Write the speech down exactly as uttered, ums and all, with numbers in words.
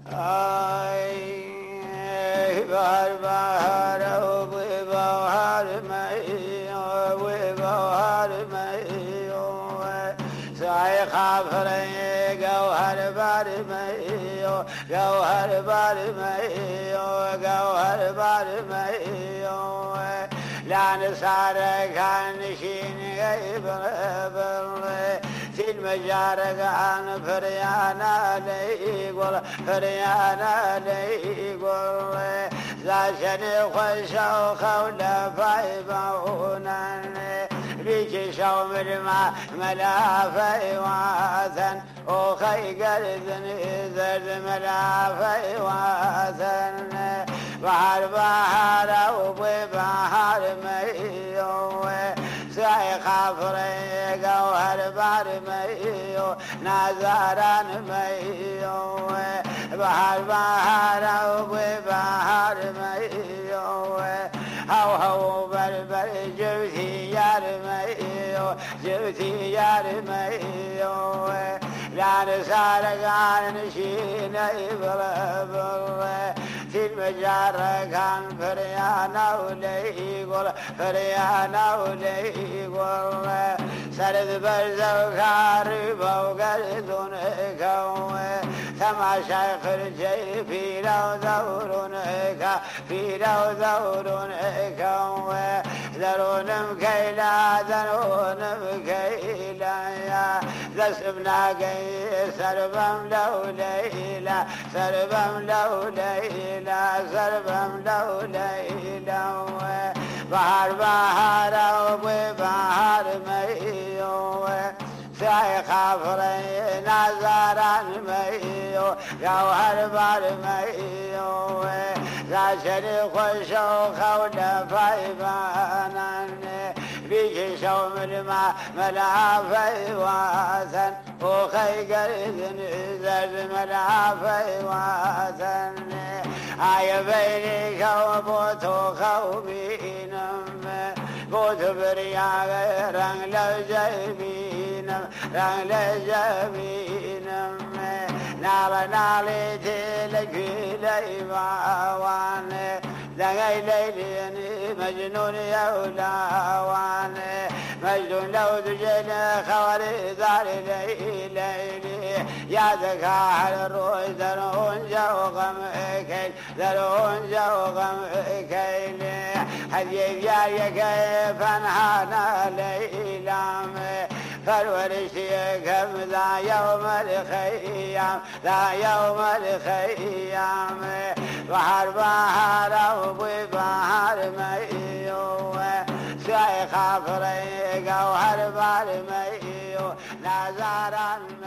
آي بهر بهر وبهر ميو وبهر ميو سعي خافري جوهر بار ميو جوهر بار ميو جوهر بار ميو لا نصار كان شين غيب في المجارق عن فريانا لي يقول فريانا لي يقول لا شني خشوا خولا فايبونا بيك شوم الماء ملافي واثن وخي قرذن زرد ملافي واثن بحر بحر وبحر ميو سعي خافري جوهر بحر ميو نازران ميو بحر بحر وبحر ميو هو هو بربر جوتي يار ميو جوتي يار ميو لا نسالك عن نشين يبربر في المجار كان فريانا ولي يقول فريانا ولي يقول سرد برزو خاربا وقردون كوي ثما شيخ الجي في لو ذورون كا في لو ذورون كوي ذرون مكيلا ذرون مكيلا يا ذسبنا قي سربم لو ليلا سربم لو ليلا سربم لو ليلا بحر بحر وبحر ميو سعي خافري نازران ميو جوهر بار ميو لا شري خشو خولا فايبانا بيك شوم الماء ملافي واثن وخي قرذن زرد ملافي واثن آي بيني خوبوتو خوبينم بوت برياغ رنگ لجبينم رنگ لجبينم نال نالي تلك ليباوان دغي ليلي مجنون يولاوان مجنون لو تجن خواري دار ليلي يا ذكاء الروح ذرون جوغم كيل ذرون جوغم كيل حبيب يا كيف انحانا ليلام فالورشيكم ذا يوم الخيام ذا يوم الخيام بحر بحر وبحر ميو سعي خافري جوهر بار ميو نازران